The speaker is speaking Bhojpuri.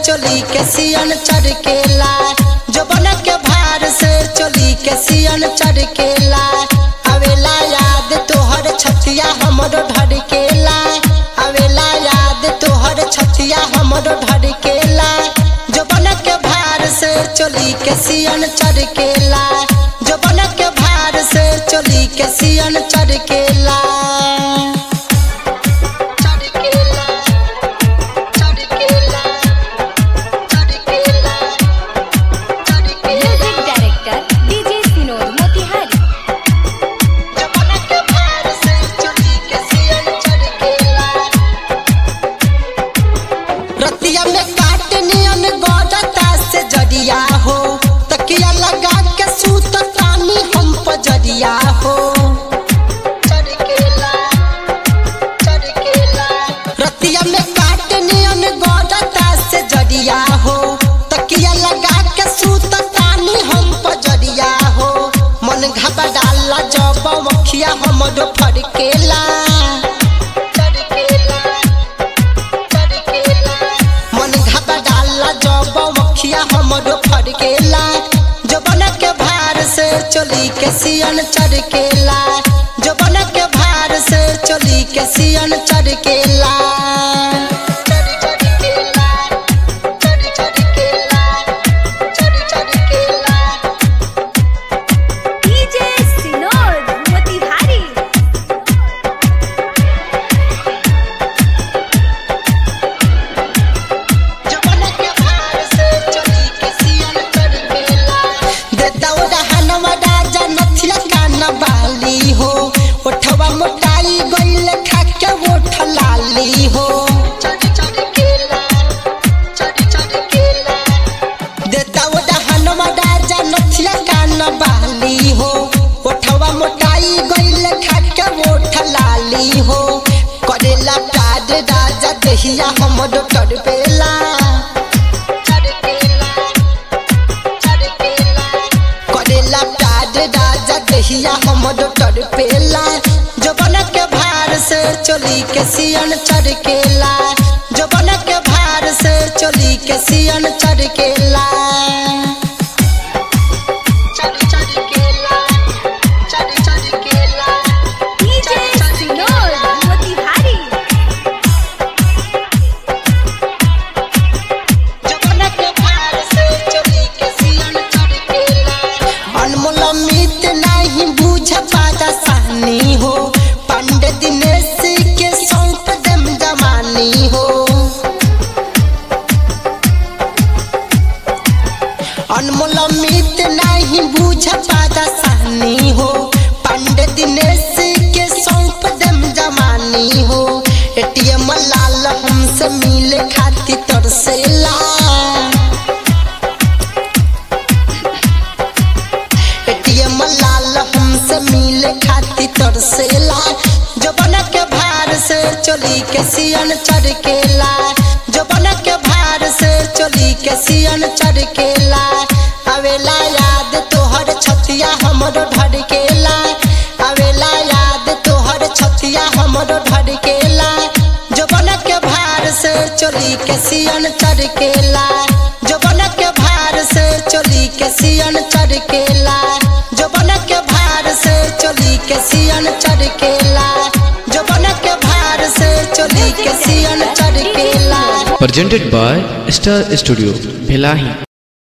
चोली के सियन चरकेला, जोबन के भार से चोली के सियन चरकेला। आवेला याद तोहर छतिया हमरो ढरकेला, आवेला याद तोहर छतिया हमरो ढरकेला। जोबन के भार से चोली के सियन चरकेला, जोबन के भार से चोली के सियन चरकेला। रतिया में काटनियन गोडता से जरिया हो, तकिया लगा के सूत तानी हम पजरिया हो। रतिया में काटनियन गोडता से जरिया हो, तकिया लगा के सूत तानी हम पजरिया हो। मन घबराला जब मखिया हमरो फड़केला, हमरो फड़केला। जोबन के भार से चोली के सियन चरकेला, जोबन के भार से चोली के सियन चरकेला। बाली हो ओठवा मोटाई गइल खाके ओठ लाली हो। देता वो दहनवा राजा नथिया कान बाली हो, ओठवा मोटाई गइल खाके ओठ लाली हो। करेला प्यार राजा देहिया हमरो तड़पेला, करेला प्यार राजा देहिया हमरो तड़पेला। जोबन के भार से चोली के सियन चरकेला, जोबन के भार से चोली के सियन चरकेला। अनमोलमित नहीं बुझ पाता सहनी हो, पंडित दिनेश के सौंप दम जमानी हो। अनमोलमित नहीं बुझ पाता सहनी हो, पंडित दिनेश के सौंप दम जमानी हो। एटीएम लाल हमसे मिले खाती तरसेला, एटीएम लाल हमसे मिले खाती तरसेला। जोबन के भार से चोली के सियन चरकेला, जोबन के भार से चोली के सियन चरकेला। आवेला याद तोहर छतिया हमरो ढरकेला, आवेला याद तोहर छतिया हमरो ढरकेला। जोबन के भार से चोली के सियन चरकेला, जोबन के भार से चोली के सियन चरकेला, जोबन के भार से चोली के सियन चरकेला, जोबन के भार से चोली के सियन चरकेला। Presented by Star Studio, Bhelahi।